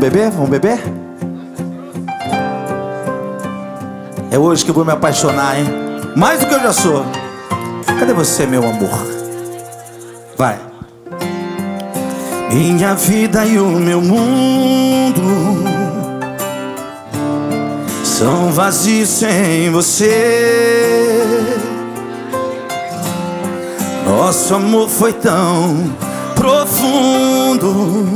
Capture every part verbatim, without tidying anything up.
beber? Vamos beber? É hoje que eu vou me apaixonar, hein? Mais do que eu já sou. Cadê você, meu amor? Vai. Minha vida e o meu mundo são vazios sem você. Nosso amor foi tão profundo,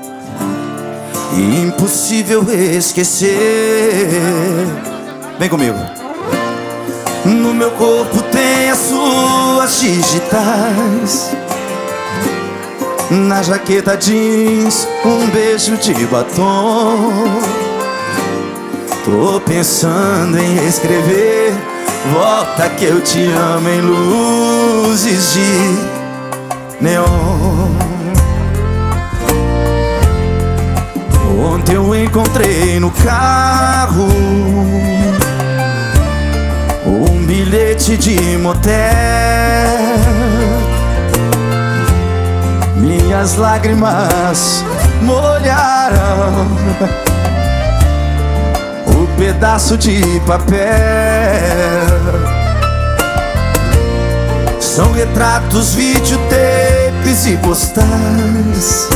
impossível esquecer. Vem comigo. No meu corpo tem as suas digitais, na jaqueta jeans um beijo de batom. Tô pensando em escrever volta que eu te amo em luzes de neon. Ontem eu encontrei no carro um bilhete de motel. Minhas lágrimas molharam o pedaço de papel. São retratos, videotapes e postais.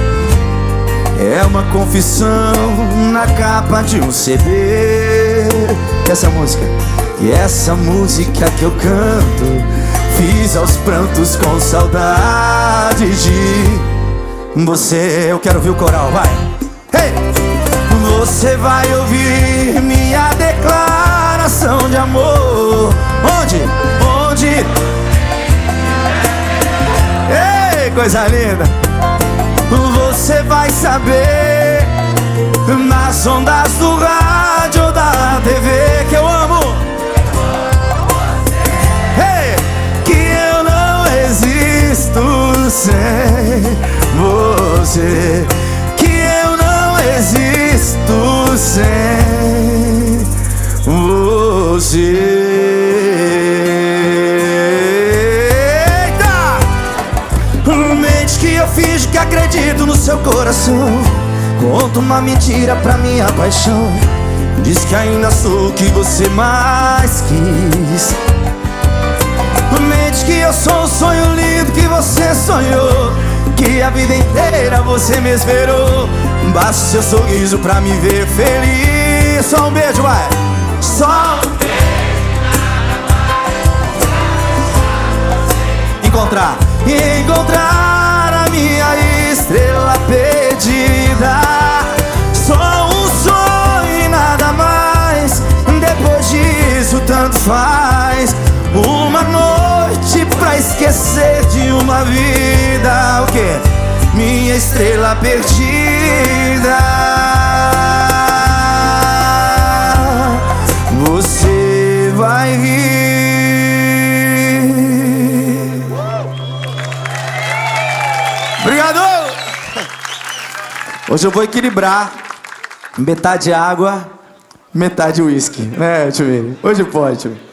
É uma confissão na capa de um C D. Essa música, e essa música que eu canto, fiz aos prantos com saudade de você. Eu quero ouvir o coral, vai. Hey! Você vai ouvir minha declaração de amor. Onde? Onde? Ei, coisa linda! Você vai saber nas ondas do rádio ou da T V que eu amo. Hey! Que eu não existo sem você. Que eu não existo sem você. Mente que eu finjo que acredito no seu coração. Conto uma mentira pra minha paixão. Diz que ainda sou o que você mais quis. Mente que eu sou um sonho lindo que você sonhou, que a vida inteira você me esperou. Basta seu sorriso pra me ver feliz. Só um beijo, vai. Só um beijo, encontrar, encontrar a minha estrela perdida. Só um sonho e nada mais. Depois disso tanto faz. Uma noite pra esquecer de uma vida. O quê? Minha estrela perdida. Você vai vir. Obrigado! Hoje eu vou equilibrar. Metade água, metade uísque, né, tio Vini? Hoje pode, tio Vini.